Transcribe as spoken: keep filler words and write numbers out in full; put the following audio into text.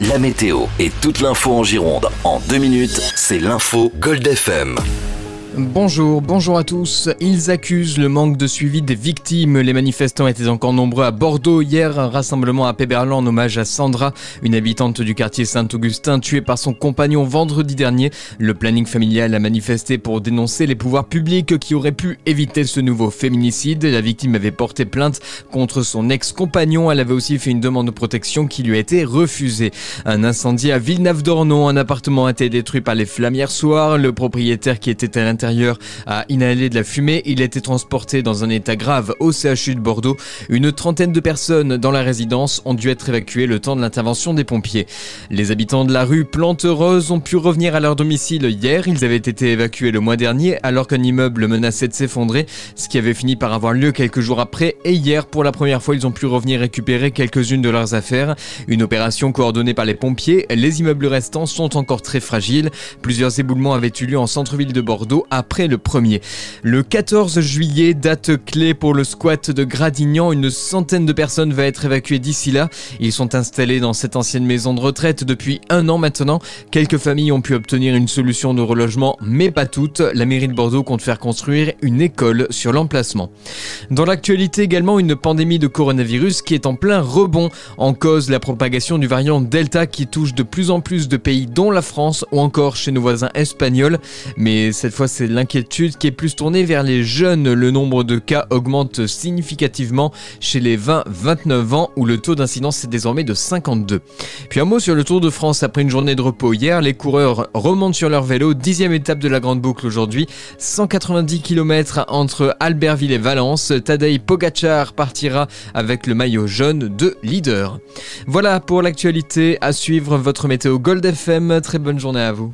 la météo et toute l'info en Gironde en deux minutes, c'est l'info Gold F M. Bonjour, bonjour à tous. Ils accusent le manque de suivi des victimes. Les manifestants étaient encore nombreux à Bordeaux hier. Un rassemblement à Péberlan en hommage à Sandra, une habitante du quartier Saint-Augustin tuée par son compagnon vendredi dernier. Le planning familial a manifesté pour dénoncer les pouvoirs publics qui auraient pu éviter ce nouveau féminicide. La victime avait porté plainte contre son ex-compagnon. Elle avait aussi fait une demande de protection qui lui a été refusée. Un incendie à Villeneuve-d'Ornon. Un appartement a été détruit par les flammes hier soir. Le propriétaire qui était à l'intérieur a inhalé de la fumée. Il a été transporté dans un état grave au C H U de Bordeaux. Une trentaine de personnes dans la résidence ont dû être évacuées le temps de l'intervention des pompiers. Les habitants de la rue Plante-Heureuse ont pu revenir à leur domicile hier. Ils avaient été évacués le mois dernier alors qu'un immeuble menaçait de s'effondrer, ce qui avait fini par avoir lieu quelques jours après. Et hier, pour la première fois, ils ont pu revenir récupérer quelques-unes de leurs affaires. Une opération coordonnée par les pompiers. Les immeubles restants sont encore très fragiles. Plusieurs éboulements avaient eu lieu en centre-ville de Bordeaux après le premier. Le quatorze juillet, date clé pour le squat de Gradignan. Une centaine de personnes va être évacuée d'ici là. Ils sont installés dans cette ancienne maison de retraite depuis un an maintenant. Quelques familles ont pu obtenir une solution de relogement, mais pas toutes. La mairie de Bordeaux compte faire construire une école sur l'emplacement. Dans l'actualité également, une pandémie de coronavirus qui est en plein rebond. En cause, la propagation du variant Delta qui touche de plus en plus de pays dont la France ou encore chez nos voisins espagnols. Mais cette fois, c'est l'inquiétude qui est plus tournée vers les jeunes. Le nombre de cas augmente significativement chez les vingt à vingt-neuf ans où le taux d'incidence est désormais de cinquante-deux. Puis un mot sur le Tour de France. Après une journée de repos hier, les coureurs remontent sur leur vélo. Dixième étape de la Grande Boucle aujourd'hui. cent quatre-vingt-dix kilomètres entre Albertville et Valence. Tadej Pogačar partira avec le maillot jaune de leader. Voilà pour l'actualité. À suivre votre météo Gold F M. Très bonne journée à vous.